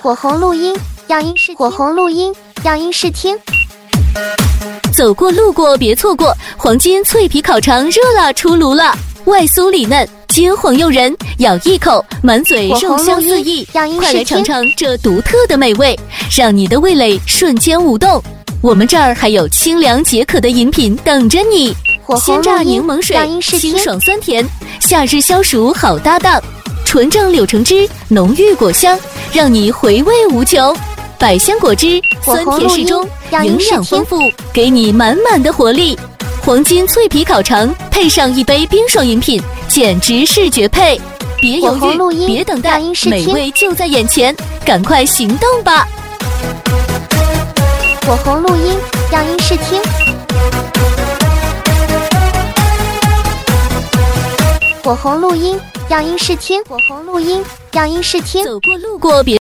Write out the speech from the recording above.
火红录音，样音试听。火红录音，样音试听。 走过路过别错过，黄金脆皮烤肠热辣出炉了，外酥里嫩，金黄诱人，咬一口满嘴肉香四溢，快来尝尝这独特的美味，让你的味蕾瞬间舞动。我们这儿还有清凉解渴的饮品等着你，鲜榨柠檬水，清爽酸甜，夏日消暑好搭档。纯正柳橙汁，浓郁果香，让你回味无穷。百香果汁，酸甜适中，营养丰富，给你满满的活力。黄金脆皮烤肠配上一杯冰爽饮品，简直是绝配。别犹豫，别等待，美味就在眼前，赶快行动吧！ 火红录音，样音试听。火红录音，样音试听。火红录音，样音试听。 走过路过别